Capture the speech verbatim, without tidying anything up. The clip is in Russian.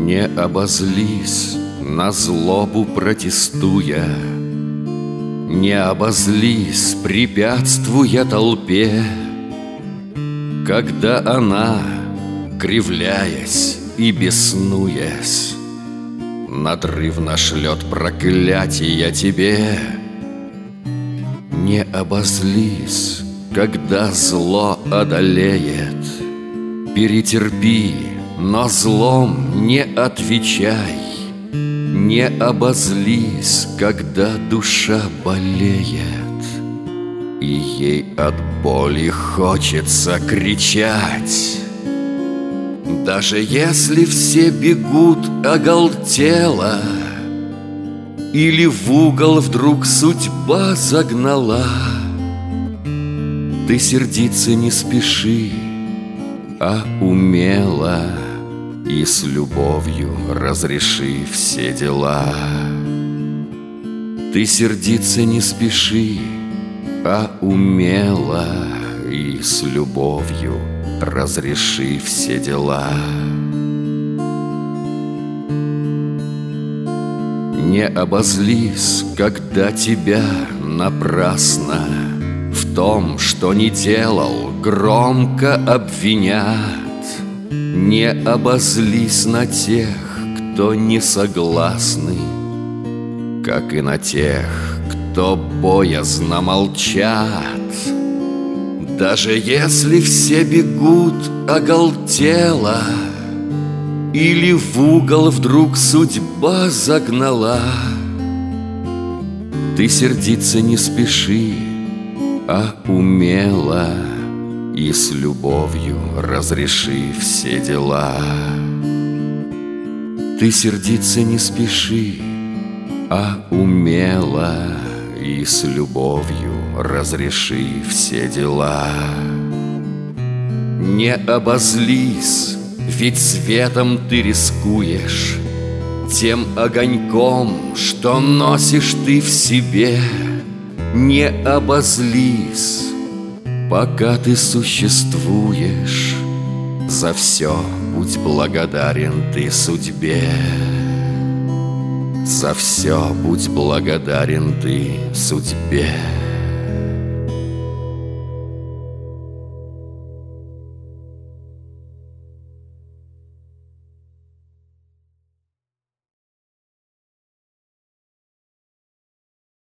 Не обозлись, на злобу протестуя, не обозлись, препятствуя толпе, когда она, кривляясь и беснуясь, надрывно шлет проклятия тебе. Не обозлись, когда зло одолеет, перетерпи, но злом не отвечай. Не обозлись, когда душа болеет, и ей от боли хочется кричать. Даже если все бегут оголтело, или в угол вдруг судьба загнала, ты сердиться не спеши, а умело и с любовью разреши все дела. Ты сердиться не спеши, а умело и с любовью разреши все дела. Не обозлись, когда тебя напрасно в том, что не делал, громко обвинят. Не обозлись на тех, кто не согласны, как и на тех, кто боязно молчат. Даже если все бегут оголтело, или в угол вдруг судьба загнала, ты сердиться не спеши, а умело и с любовью разреши все дела. Ты сердиться не спеши, а умело и с любовью разреши все дела. Не обозлись, ведь светом ты рискуешь, тем огоньком, что носишь ты в себе. Не обозлись, пока ты существуешь, за все будь благодарен ты судьбе. За все будь благодарен ты судьбе.